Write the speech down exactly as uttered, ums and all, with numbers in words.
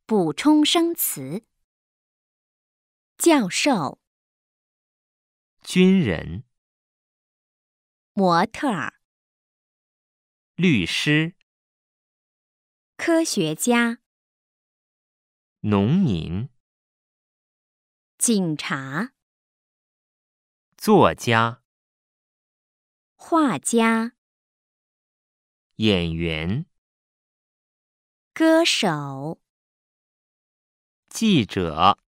补充生词。教授、 军人、 模特儿、 律师、 科学家、 农民、 警察、 作家、 画家、 演员、 歌手。 记者。